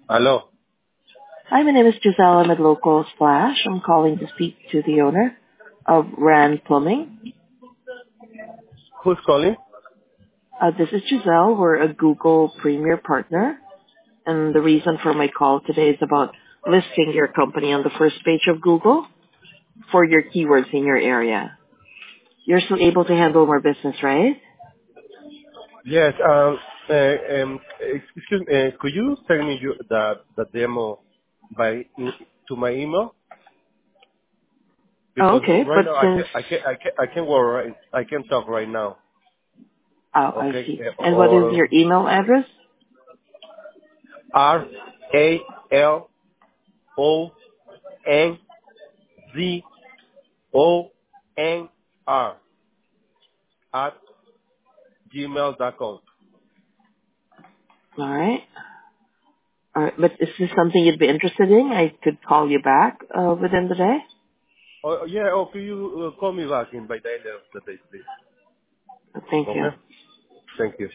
Hello. Hi, my name is Giselle. I'm at Local Splash. I'm calling to speak to the owner of Rand Plumbing. Who's calling? This is Giselle. We're a Google Premier Partner, and the reason for my call today is about listing your company on the first page of Google for your keywords in your area. You're still able to handle more business, right? Yes. Excuse me. Could you send me the demo to my email? Oh, Because okay, right but now since I can work right. I can talk right now. I Okay. see. And what is your email address? RALONZONR at gmail.com. All right. All right, but is this something you'd be interested in? I could call you back within the day. Oh yeah. Oh, could you call me back by the end of the day, please? Thank you. Okay. Thank you.